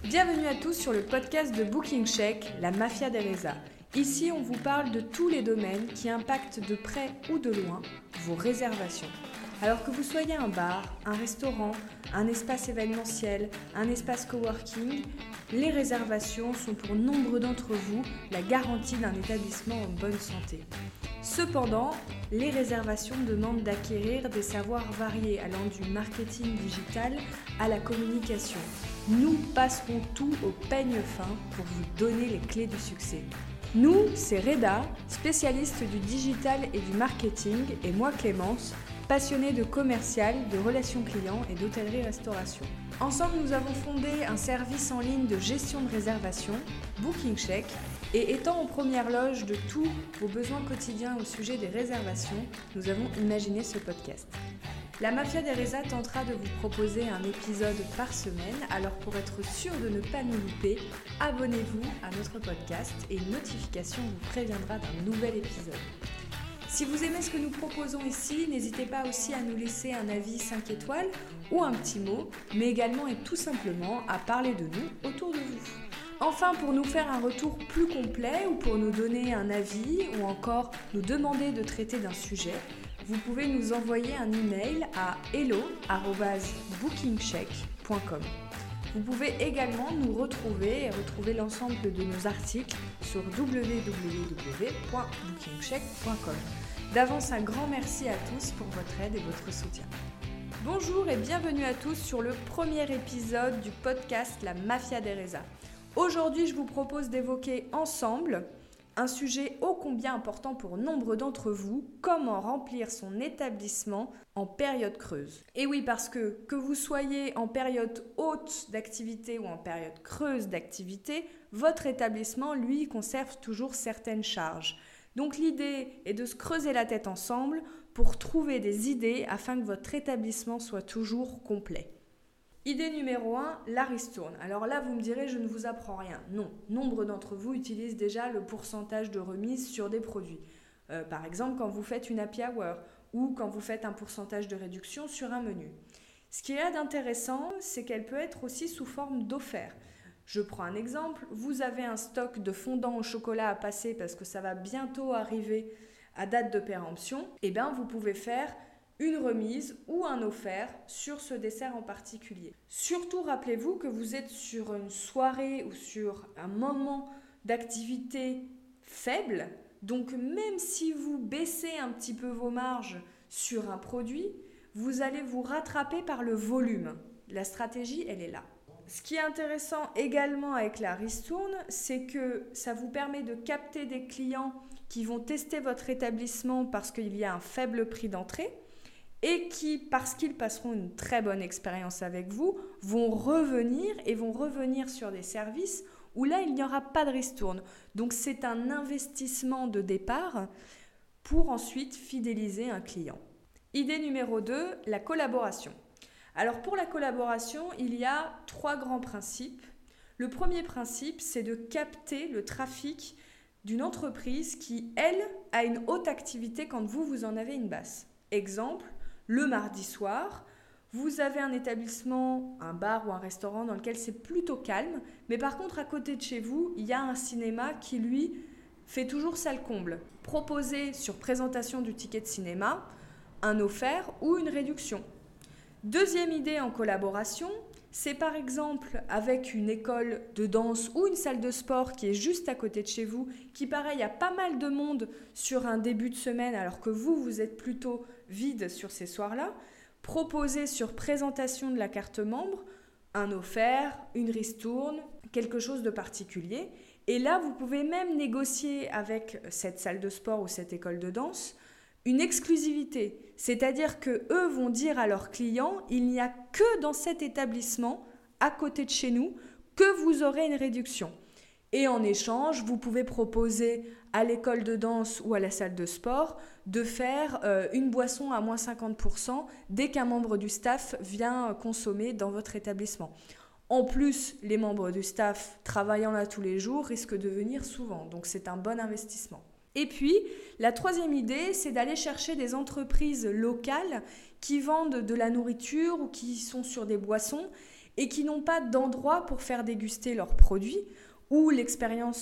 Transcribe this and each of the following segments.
Bienvenue à tous sur le podcast de Booking Check, la mafia des résas. Ici, on vous parle de tous les domaines qui impactent de près ou de loin vos réservations. Alors que vous soyez un bar, un restaurant, un espace événementiel, un espace coworking, les réservations sont pour nombre d'entre vous la garantie d'un établissement en bonne santé. Cependant, les réservations demandent d'acquérir des savoirs variés allant du marketing digital à la communication. Nous passerons tout au peigne fin pour vous donner les clés du succès. Nous, c'est Reda, spécialiste du digital et du marketing, et moi Clémence, passionnée de commercial, de relations clients et d'hôtellerie-restauration. Ensemble, nous avons fondé un service en ligne de gestion de réservation, Booking Check, et étant en première loge de tous vos besoins quotidiens au sujet des réservations, nous avons imaginé ce podcast. La Mafia des Résas tentera de vous proposer un épisode par semaine, alors pour être sûr de ne pas nous louper, abonnez-vous à notre podcast et une notification vous préviendra d'un nouvel épisode. Si vous aimez ce que nous proposons ici, n'hésitez pas aussi à nous laisser un avis 5 étoiles ou un petit mot, mais également et tout simplement à parler de nous autour de vous. Enfin, pour nous faire un retour plus complet ou pour nous donner un avis ou encore nous demander de traiter d'un sujet, vous pouvez nous envoyer un email à hello@bookingcheck.com. Vous pouvez également nous retrouver et retrouver l'ensemble de nos articles sur www.bookingcheck.com. D'avance, un grand merci à tous pour votre aide et votre soutien. Bonjour et bienvenue à tous sur le premier épisode du podcast La Mafia des Résas. Aujourd'hui, je vous propose d'évoquer ensemble un sujet ô combien important pour nombre d'entre vous, comment remplir son établissement en période creuse. Et oui, parce que vous soyez en période haute d'activité ou en période creuse d'activité, votre établissement, lui, conserve toujours certaines charges. Donc l'idée est de se creuser la tête ensemble pour trouver des idées afin que votre établissement soit toujours complet. Idée numéro 1, la ristourne. Alors là, vous me direz, je ne vous apprends rien. Non, nombre d'entre vous utilisent déjà le pourcentage de remise sur des produits. Par exemple, quand vous faites une happy hour ou quand vous faites un pourcentage de réduction sur un menu. Ce qu'il y a d'intéressant, c'est qu'elle peut être aussi sous forme d'offert. Je prends un exemple, vous avez un stock de fondant au chocolat à passer parce que ça va bientôt arriver à date de péremption, et bien vous pouvez faire une remise ou un offert sur ce dessert en particulier. Surtout, rappelez-vous que vous êtes sur une soirée ou sur un moment d'activité faible, donc même si vous baissez un petit peu vos marges sur un produit, vous allez vous rattraper par le volume. La stratégie, elle est là. Ce qui est intéressant également avec la ristourne, c'est que ça vous permet de capter des clients qui vont tester votre établissement parce qu'il y a un faible prix d'entrée, et qui, parce qu'ils passeront une très bonne expérience avec vous, vont revenir sur des services où là, il n'y aura pas de ristourne. Donc, c'est un investissement de départ pour ensuite fidéliser un client. Idée numéro 2, la collaboration. Alors, pour la collaboration, il y a 3 grands principes. Le premier principe, c'est de capter le trafic d'une entreprise qui, elle, a une haute activité quand vous en avez une basse. Exemple, le mardi soir, vous avez un établissement, un bar ou un restaurant dans lequel c'est plutôt calme, mais par contre à côté de chez vous, il y a un cinéma qui lui fait toujours salle comble. Proposez sur présentation du ticket de cinéma un offert ou une réduction. Deuxième idée en collaboration, c'est par exemple avec une école de danse ou une salle de sport qui est juste à côté de chez vous, qui pareil a pas mal de monde sur un début de semaine alors que vous êtes plutôt vide sur ces soirs-là. Proposez sur présentation de la carte membre un offert, une ristourne, quelque chose de particulier. Et là, vous pouvez même négocier avec cette salle de sport ou cette école de danse une exclusivité, c'est-à-dire que eux vont dire à leurs clients, il n'y a que dans cet établissement, à côté de chez nous, que vous aurez une réduction. Et en échange, vous pouvez proposer à l'école de danse ou à la salle de sport de faire une boisson à moins 50% dès qu'un membre du staff vient consommer dans votre établissement. En plus, les membres du staff travaillant là tous les jours risquent de venir souvent, donc c'est un bon investissement. Et puis, la troisième idée, c'est d'aller chercher des entreprises locales qui vendent de la nourriture ou qui sont sur des boissons et qui n'ont pas d'endroit pour faire déguster leurs produits ou une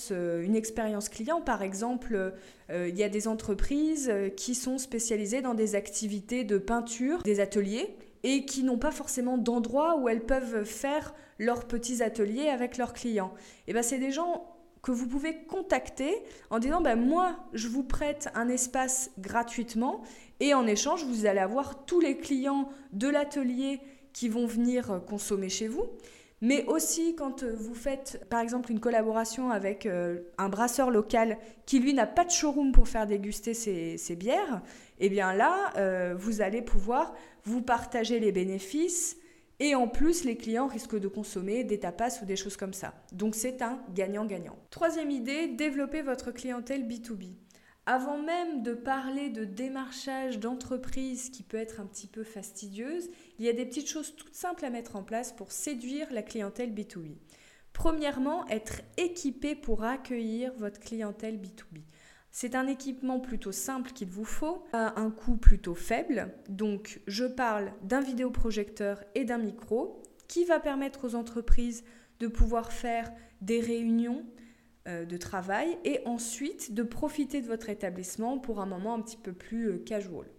expérience client. Par exemple, il y a des entreprises qui sont spécialisées dans des activités de peinture, des ateliers, et qui n'ont pas forcément d'endroit où elles peuvent faire leurs petits ateliers avec leurs clients. Et bien, c'est des gens que vous pouvez contacter en disant moi, je vous prête un espace gratuitement et en échange, vous allez avoir tous les clients de l'atelier qui vont venir consommer chez vous. Mais aussi quand vous faites par exemple une collaboration avec un brasseur local qui lui n'a pas de showroom pour faire déguster ses bières, et bien là, vous allez pouvoir vous partager les bénéfices et en plus les clients risquent de consommer des tapas ou des choses comme ça. Donc c'est un gagnant-gagnant. Troisième idée, développer votre clientèle B2B. Avant même de parler de démarchage d'entreprise qui peut être un petit peu fastidieuse, il y a des petites choses toutes simples à mettre en place pour séduire la clientèle B2B. Premièrement, être équipé pour accueillir votre clientèle B2B. C'est un équipement plutôt simple qu'il vous faut, à un coût plutôt faible. Donc, je parle d'un vidéoprojecteur et d'un micro qui va permettre aux entreprises de pouvoir faire des réunions de travail et ensuite de profiter de votre établissement pour un moment un petit peu plus casual.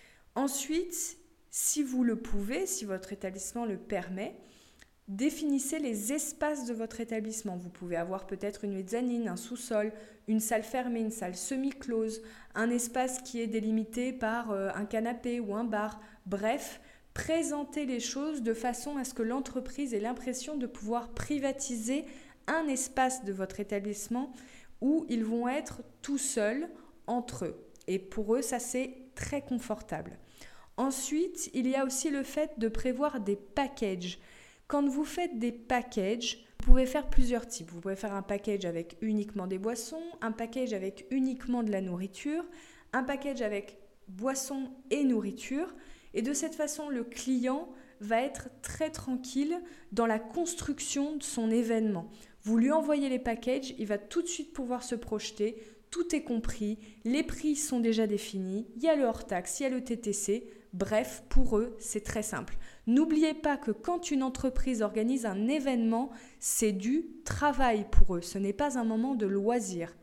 Ensuite, si vous le pouvez, si votre établissement le permet, définissez les espaces de votre établissement. Vous pouvez avoir peut-être une mezzanine, un sous-sol, une salle fermée, une salle semi-close, un espace qui est délimité par un canapé ou un bar. Bref, présentez les choses de façon à ce que l'entreprise ait l'impression de pouvoir privatiser un espace de votre établissement où ils vont être tout seuls entre eux. Et pour eux, ça c'est très confortable. Ensuite, il y a aussi le fait de prévoir des packages. Quand vous faites des packages, vous pouvez faire plusieurs types. Vous pouvez faire un package avec uniquement des boissons, un package avec uniquement de la nourriture, un package avec boissons et nourriture. Et de cette façon, le client va être très tranquille dans la construction de son événement. Vous lui envoyez les packages, il va tout de suite pouvoir se projeter, tout est compris, les prix sont déjà définis, il y a le hors-taxe, il y a le TTC, bref, pour eux, c'est très simple. N'oubliez pas que quand une entreprise organise un événement, c'est du travail pour eux, ce n'est pas un moment de loisir.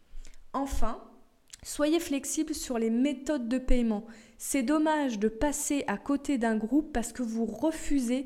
Enfin, soyez flexible sur les méthodes de paiement. C'est dommage de passer à côté d'un groupe parce que vous refusez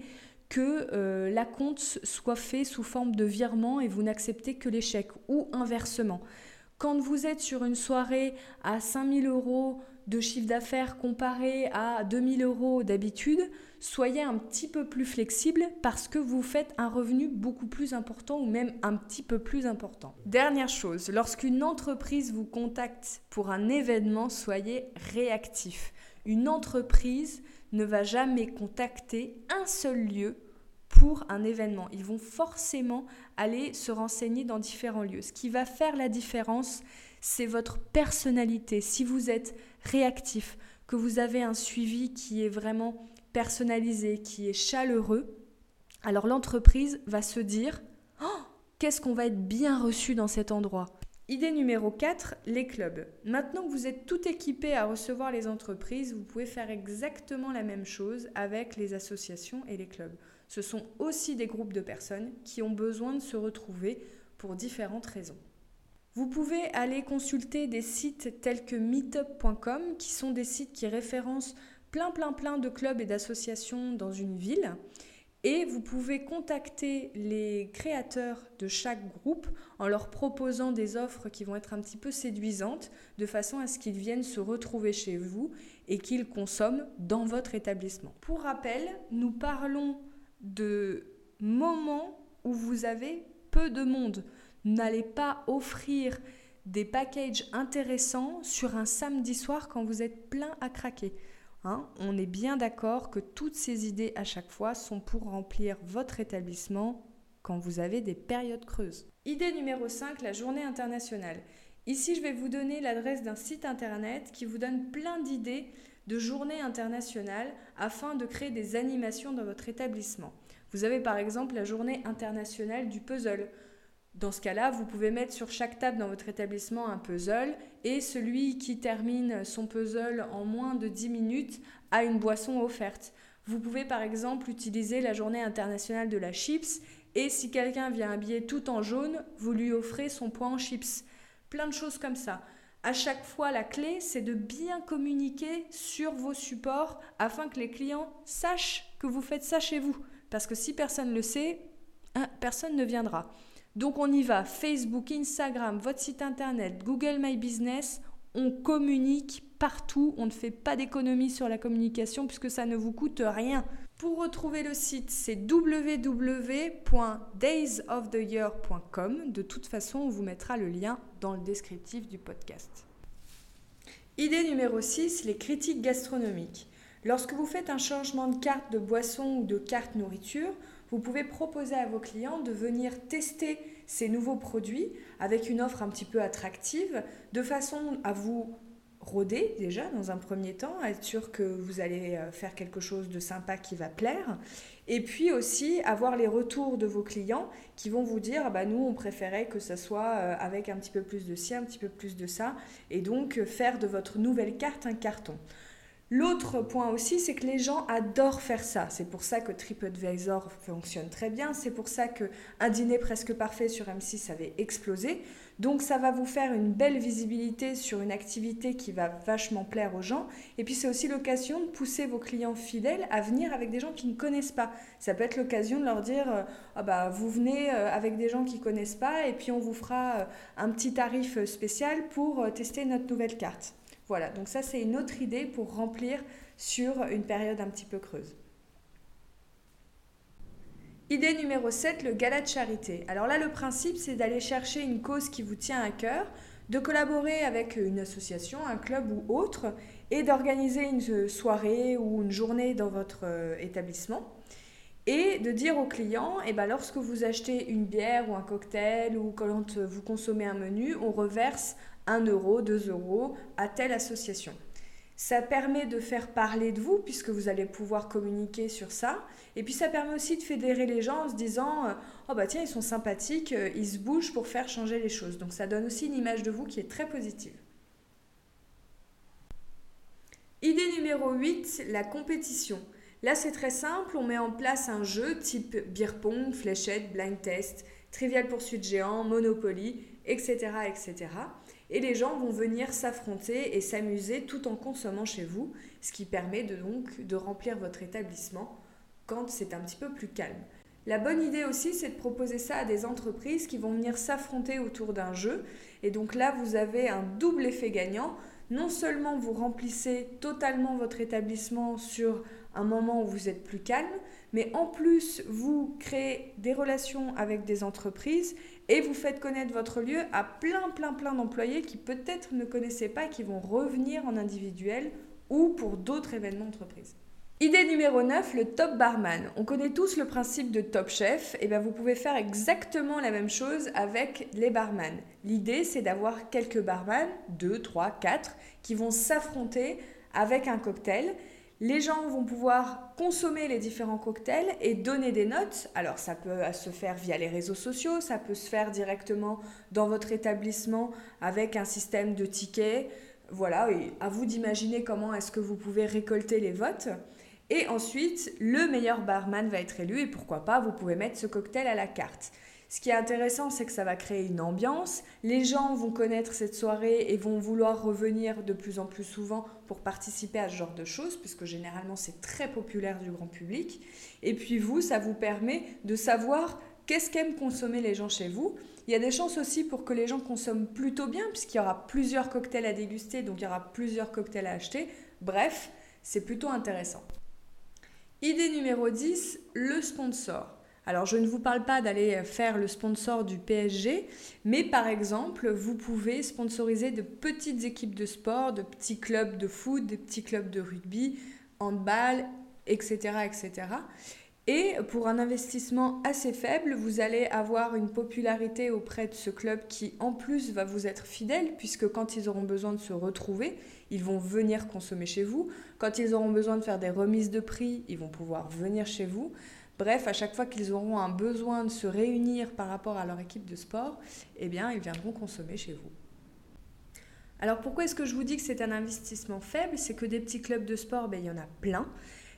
que la compte soit faite sous forme de virement et vous n'acceptez que les chèques ou inversement. Quand vous êtes sur une soirée à 5 000 € de chiffre d'affaires comparé à 2 000 € d'habitude, soyez un petit peu plus flexible parce que vous faites un revenu beaucoup plus important ou même un petit peu plus important. Dernière chose, lorsqu'une entreprise vous contacte pour un événement, soyez réactif. Une entreprise ne va jamais contacter un seul lieu pour un événement. Ils vont forcément aller se renseigner dans différents lieux. Ce qui va faire la différence, c'est votre personnalité. Si vous êtes réactif, que vous avez un suivi qui est vraiment personnalisé, qui est chaleureux, alors l'entreprise va se dire « Oh, qu'est-ce qu'on va être bien reçu dans cet endroit ?» Idée numéro 4, les clubs. Maintenant que vous êtes tout équipé à recevoir les entreprises, vous pouvez faire exactement la même chose avec les associations et les clubs. Ce sont aussi des groupes de personnes qui ont besoin de se retrouver pour différentes raisons. Vous pouvez aller consulter des sites tels que meetup.com qui sont des sites qui référencent plein de clubs et d'associations dans une ville. Et vous pouvez contacter les créateurs de chaque groupe en leur proposant des offres qui vont être un petit peu séduisantes de façon à ce qu'ils viennent se retrouver chez vous et qu'ils consomment dans votre établissement. Pour rappel, nous parlons de moments où vous avez peu de monde. N'allez pas offrir des packages intéressants sur un samedi soir quand vous êtes plein à craquer. On est bien d'accord que toutes ces idées à chaque fois sont pour remplir votre établissement quand vous avez des périodes creuses. Idée numéro 5, la journée internationale. Ici, je vais vous donner l'adresse d'un site internet qui vous donne plein d'idées de journées internationales afin de créer des animations dans votre établissement. Vous avez par exemple la journée internationale du puzzle. Dans ce cas-là, vous pouvez mettre sur chaque table dans votre établissement un puzzle et celui qui termine son puzzle en moins de 10 minutes a une boisson offerte. Vous pouvez par exemple utiliser la journée internationale de la chips et si quelqu'un vient habillé tout en jaune, vous lui offrez son point en chips. Plein de choses comme ça. À chaque fois, la clé, c'est de bien communiquer sur vos supports afin que les clients sachent que vous faites ça chez vous. Parce que si personne ne le sait, personne ne viendra. Donc on y va, Facebook, Instagram, votre site internet, Google My Business, on communique partout, on ne fait pas d'économie sur la communication puisque ça ne vous coûte rien. Pour retrouver le site, c'est www.daysoftheyear.com. De toute façon, on vous mettra le lien dans le descriptif du podcast. Idée numéro 6, les critiques gastronomiques. Lorsque vous faites un changement de carte de boisson ou de carte nourriture, vous pouvez proposer à vos clients de venir tester ces nouveaux produits avec une offre un petit peu attractive, de façon à vous rôder déjà dans un premier temps, à être sûr que vous allez faire quelque chose de sympa qui va plaire, et puis aussi avoir les retours de vos clients qui vont vous dire nous on préférait que ça soit avec un petit peu plus de ci, un petit peu plus de ça, et donc faire de votre nouvelle carte un carton. L'autre point aussi, c'est que les gens adorent faire ça. C'est pour ça que TripAdvisor fonctionne très bien. C'est pour ça qu'un dîner presque parfait sur M6 avait explosé. Donc ça va vous faire une belle visibilité sur une activité qui va vachement plaire aux gens. Et puis c'est aussi l'occasion de pousser vos clients fidèles à venir avec des gens qui ne connaissent pas. Ça peut être l'occasion de leur dire vous venez avec des gens qui ne connaissent pas et puis on vous fera un petit tarif spécial pour tester notre nouvelle carte. Voilà, donc ça c'est une autre idée pour remplir sur une période un petit peu creuse. Idée numéro 7, le gala de charité. Alors là, le principe, c'est d'aller chercher une cause qui vous tient à cœur, de collaborer avec une association, un club ou autre, et d'organiser une soirée ou une journée dans votre établissement. Et de dire aux clients, lorsque vous achetez une bière ou un cocktail ou quand vous consommez un menu, on reverse 1 euro, 2 euros à telle association. Ça permet de faire parler de vous puisque vous allez pouvoir communiquer sur ça. Et puis ça permet aussi de fédérer les gens en se disant tiens, ils sont sympathiques, ils se bougent pour faire changer les choses. Donc ça donne aussi une image de vous qui est très positive. Idée numéro 8, la compétition. Là, c'est très simple, on met en place un jeu type beer pong, fléchette, blind test, trivial poursuite géant, Monopoly, etc., etc. Et les gens vont venir s'affronter et s'amuser tout en consommant chez vous, ce qui permet de remplir votre établissement quand c'est un petit peu plus calme. La bonne idée aussi, c'est de proposer ça à des entreprises qui vont venir s'affronter autour d'un jeu. Et donc là, vous avez un double effet gagnant. Non seulement vous remplissez totalement votre établissement sur un moment où vous êtes plus calme, mais en plus, vous créez des relations avec des entreprises et vous faites connaître votre lieu à plein d'employés qui peut-être ne connaissaient pas, qui vont revenir en individuel ou pour d'autres événements d'entreprise. Idée numéro 9, le top barman. On connaît tous le principe de Top Chef. Vous pouvez faire exactement la même chose avec les barman. L'idée, c'est d'avoir quelques barman, 2, 3, 4, qui vont s'affronter avec un cocktail. Les gens vont pouvoir consommer les différents cocktails et donner des notes. Alors ça peut se faire via les réseaux sociaux, ça peut se faire directement dans votre établissement avec un système de tickets. Voilà, et à vous d'imaginer comment est-ce que vous pouvez récolter les votes. Et ensuite, le meilleur barman va être élu et pourquoi pas, vous pouvez mettre ce cocktail à la carte. Ce qui est intéressant, c'est que ça va créer une ambiance. Les gens vont connaître cette soirée et vont vouloir revenir de plus en plus souvent pour participer à ce genre de choses, puisque généralement, c'est très populaire du grand public. Et puis vous, ça vous permet de savoir qu'est-ce qu'aiment consommer les gens chez vous. Il y a des chances aussi pour que les gens consomment plutôt bien, puisqu'il y aura plusieurs cocktails à déguster, donc il y aura plusieurs cocktails à acheter. Bref, c'est plutôt intéressant. Idée numéro 10, le sponsor. Alors, je ne vous parle pas d'aller faire le sponsor du PSG, mais par exemple, vous pouvez sponsoriser de petites équipes de sport, de petits clubs de foot, de petits clubs de rugby, handball, etc., etc. Et pour un investissement assez faible, vous allez avoir une popularité auprès de ce club qui, en plus, va vous être fidèle, puisque quand ils auront besoin de se retrouver, ils vont venir consommer chez vous. Quand ils auront besoin de faire des remises de prix, ils vont pouvoir venir chez vous. Bref, à chaque fois qu'ils auront un besoin de se réunir par rapport à leur équipe de sport, ils viendront consommer chez vous. Alors pourquoi est-ce que je vous dis que c'est un investissement faible ? C'est que des petits clubs de sport, il y en a plein.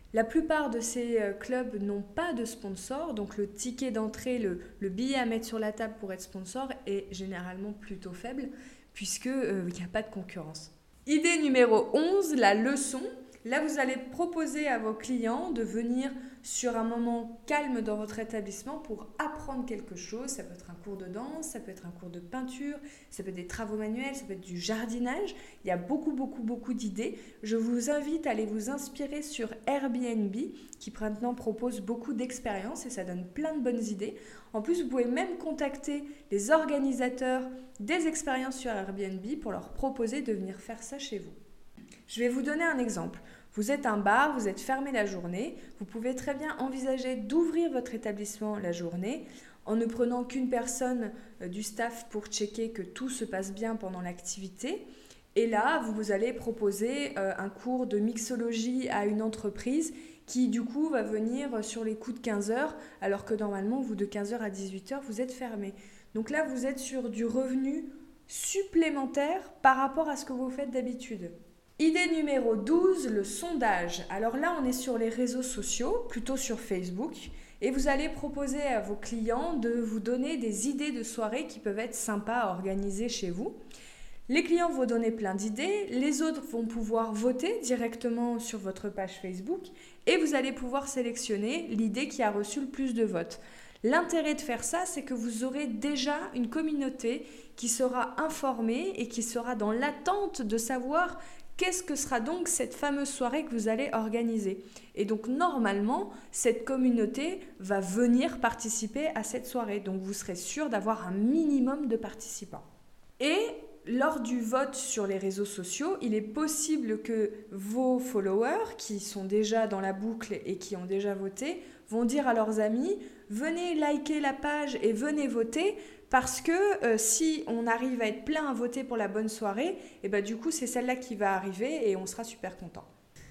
La plupart de ces clubs n'ont pas de sponsor, donc le ticket d'entrée, le billet à mettre sur la table pour être sponsor est généralement plutôt faible puisqu'il n'y a pas de concurrence. Idée numéro 11, la leçon. Là, vous allez proposer à vos clients de venir sur un moment calme dans votre établissement pour apprendre quelque chose. Ça peut être un cours de danse, ça peut être un cours de peinture, ça peut être des travaux manuels, ça peut être du jardinage. Il y a beaucoup d'idées. Je vous invite à aller vous inspirer sur Airbnb qui maintenant propose beaucoup d'expériences et ça donne plein de bonnes idées. En plus, vous pouvez même contacter les organisateurs des expériences sur Airbnb pour leur proposer de venir faire ça chez vous. Je vais vous donner un exemple. Vous êtes un bar, vous êtes fermé la journée. Vous pouvez très bien envisager d'ouvrir votre établissement la journée en ne prenant qu'une personne du staff pour checker que tout se passe bien pendant l'activité. Et là, vous allez proposer un cours de mixologie à une entreprise qui, du coup, va venir sur les coups de 15 heures, alors que normalement, vous, de 15 heures à 18 heures, vous êtes fermé. Donc là, vous êtes sur du revenu supplémentaire par rapport à ce que vous faites d'habitude. Idée numéro 12, le sondage. Alors là, on est sur les réseaux sociaux, plutôt sur Facebook, et vous allez proposer à vos clients de vous donner des idées de soirées qui peuvent être sympas à organiser chez vous. Les clients vont donner plein d'idées, les autres vont pouvoir voter directement sur votre page Facebook et vous allez pouvoir sélectionner l'idée qui a reçu le plus de votes. L'intérêt de faire ça, c'est que vous aurez déjà une communauté qui sera informée et qui sera dans l'attente de savoir qu'est-ce que sera donc cette fameuse soirée que vous allez organiser. Et donc normalement, cette communauté va venir participer à cette soirée. Donc vous serez sûr d'avoir un minimum de participants. Et lors du vote sur les réseaux sociaux, il est possible que vos followers, qui sont déjà dans la boucle et qui ont déjà voté, vont dire à leurs amis « Venez liker la page et venez voter ». Parce que si on arrive à être plein à voter pour la bonne soirée, et ben du coup c'est celle-là qui va arriver et on sera super content.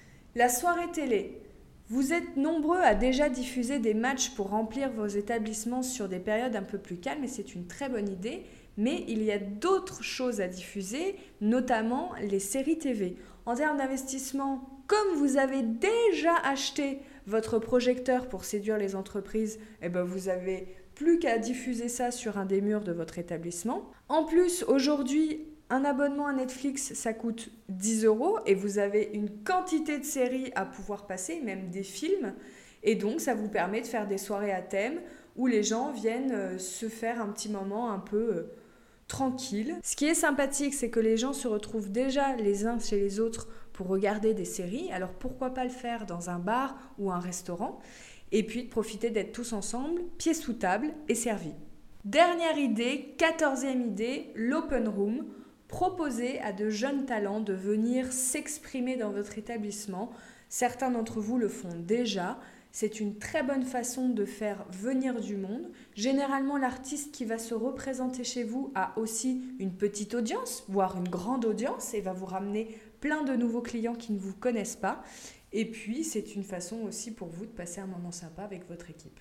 La soirée télé. Vous êtes nombreux à déjà diffuser des matchs pour remplir vos établissements sur des périodes un peu plus calmes et c'est une très bonne idée. Mais il y a d'autres choses à diffuser, notamment les séries TV. En termes d'investissement, comme vous avez déjà acheté votre projecteur pour séduire les entreprises, et ben vous avez plus qu'à diffuser ça sur un des murs de votre établissement. En plus, aujourd'hui, un abonnement à Netflix, ça coûte 10 € et vous avez une quantité de séries à pouvoir passer, même des films. Et donc, ça vous permet de faire des soirées à thème où les gens viennent se faire un petit moment un peu tranquille. Ce qui est sympathique, c'est que les gens se retrouvent déjà les uns chez les autres pour regarder des séries. Alors, pourquoi pas le faire dans un bar ou un restaurant ? Et puis de profiter d'être tous ensemble, pieds sous table et servis. Dernière idée, 14e idée, l'open room. Proposez à de jeunes talents de venir s'exprimer dans votre établissement. Certains d'entre vous le font déjà. C'est une très bonne façon de faire venir du monde. Généralement, l'artiste qui va se représenter chez vous a aussi une petite audience, voire une grande audience, et va vous ramener plein de nouveaux clients qui ne vous connaissent pas. Et puis, c'est une façon aussi pour vous de passer un moment sympa avec votre équipe.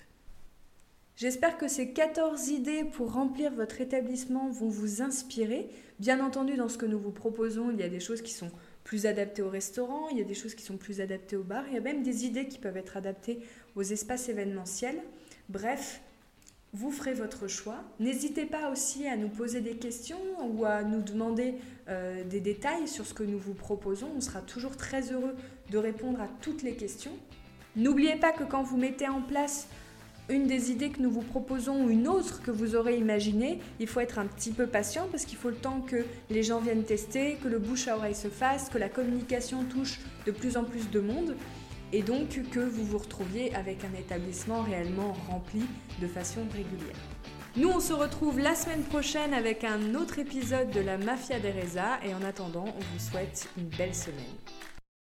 J'espère que ces 14 idées pour remplir votre établissement vont vous inspirer. Bien entendu, dans ce que nous vous proposons, il y a des choses qui sont plus adaptées au restaurant, il y a des choses qui sont plus adaptées au bar, il y a même des idées qui peuvent être adaptées aux espaces événementiels. Bref, vous ferez votre choix. N'hésitez pas aussi à nous poser des questions ou à nous demander des détails sur ce que nous vous proposons. On sera toujours très heureux de répondre à toutes les questions. N'oubliez pas que quand vous mettez en place une des idées que nous vous proposons ou une autre que vous aurez imaginée, il faut être un petit peu patient parce qu'il faut le temps que les gens viennent tester, que le bouche à oreille se fasse, que la communication touche de plus en plus de monde et donc que vous vous retrouviez avec un établissement réellement rempli de façon régulière. Nous, on se retrouve la semaine prochaine avec un autre épisode de la Mafia des Reza et en attendant, on vous souhaite une belle semaine.